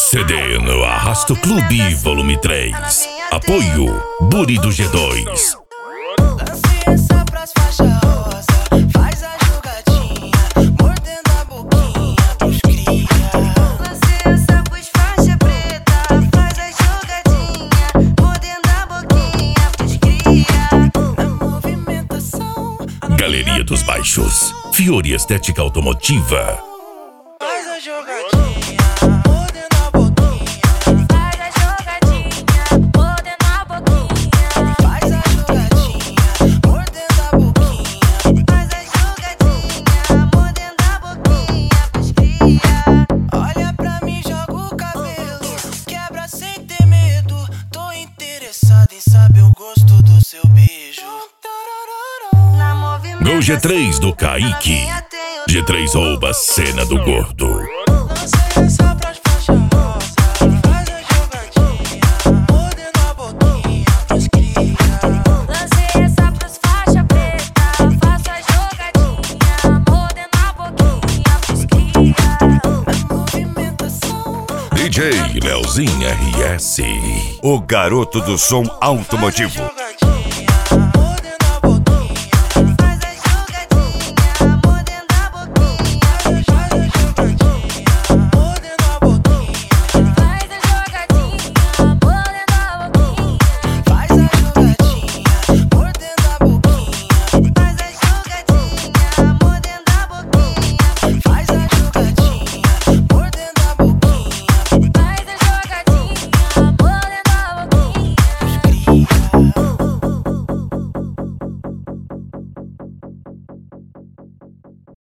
CD no Arrasto Clube Volume 3. Apoio Buri do G2. Lance essa pras faixa rosa, faz a jogadinha, mordendo a boquinha pros cria. Lance essa pros faixa preta, faz a jogadinha, mordendo a boquinha pros cria. Na movimentação, Galeria dos Baixos. Fiore Estética Automotiva. faz a jogadinha, mordendo a boquinha. Faz a jogadinha, mordendo a boquinha. Faz a jogadinha, mordendo a boquinha. Faz a jogadinha, mordendo a boquinha pros cria. Olha pra mim, joga o cabelo, quebra sem ter medo. Tô interessado em saber o gosto do seu beijo. Na movimentação, Gol G3 do Kaique. G3 rouba a cena do gordo. Lance essa pras faixa rosa, faz a jogadinha, mordendo a boquinha pros cria. lance essa pros faixa preta, faça a jogadinha, mordendo a boquinha pros cria. Na movimentação, DJ Leozinho RS. O garoto do som automotivo. jogadinha.